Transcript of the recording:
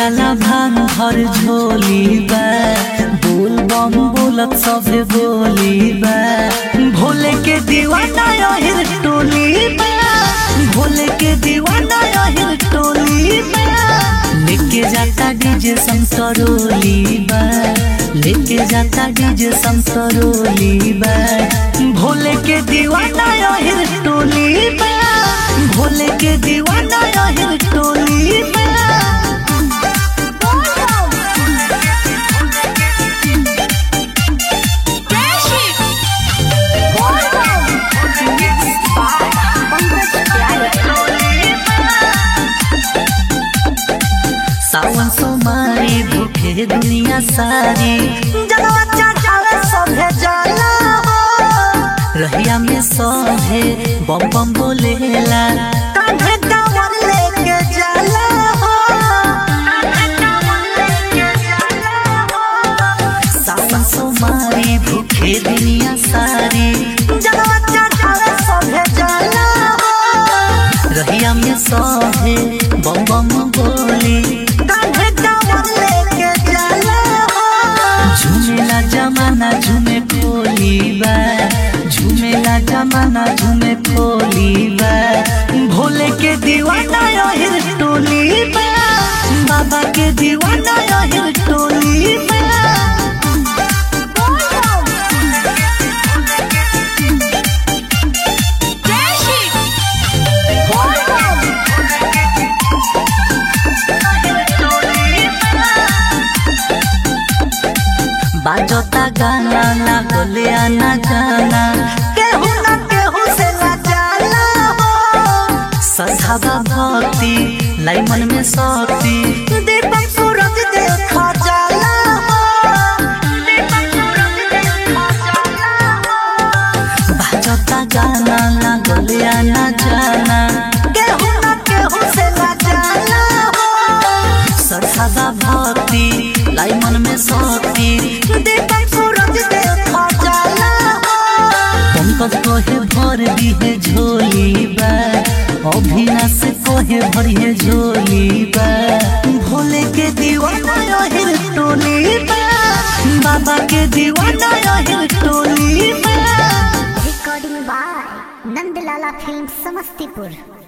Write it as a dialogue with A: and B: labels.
A: जाला भांग भर झोली बा, बोल बम बोलत सभे बोली बा। भोले के दीवाना यही टोली बा, भोले के दीवाना यही टोली बा। लेके जाता डीजे संतरोली बा, लेके जाता डीजे संतरोली बा। भोले के दीवाना यही टोली बा, भोले के दीवाना यही टोली बा। सावन सोमारी भूखे दुनिया सारी, जगवा चढ़ावे सभे जाला हो। रहिया में सभे बम बम बोलेला, कांधे कांवर लेके जाला हो। सावन सोमारी भूखे दुनिया सारी, जगवा चढ़ावे सभे जाला हो। रहिया में सभे बम बम बोली, झूमेला जमाना झूमे खोली बा, झूमेला जमाना झूमे खोली बा। भोले के दीवाना यही टोली बा, बाबा के दीवाना यही टोली बा। बाजता गाना ना बोले आना जाना, केहू ना केहू से ला जाला हो। सधावा भक्ति लाई मन में शक्ति, दीपक सूरज देखा जाला हो। बाजता गाना ना बोले आना जाना, केहू ना केहू से ला जाला हो। सधावा भक्ति लाई मन में शक्ति, दीपक सूरज देखा जाला हो। पंकज कोहे भर दिहे झोली बा, अभिनाश कोहे भरिए झोली बा। भोले के दीवाना यही टोली बा, बाबा के दीवाना यही टोली बा।
B: Recording by Nandlala film Samastipur.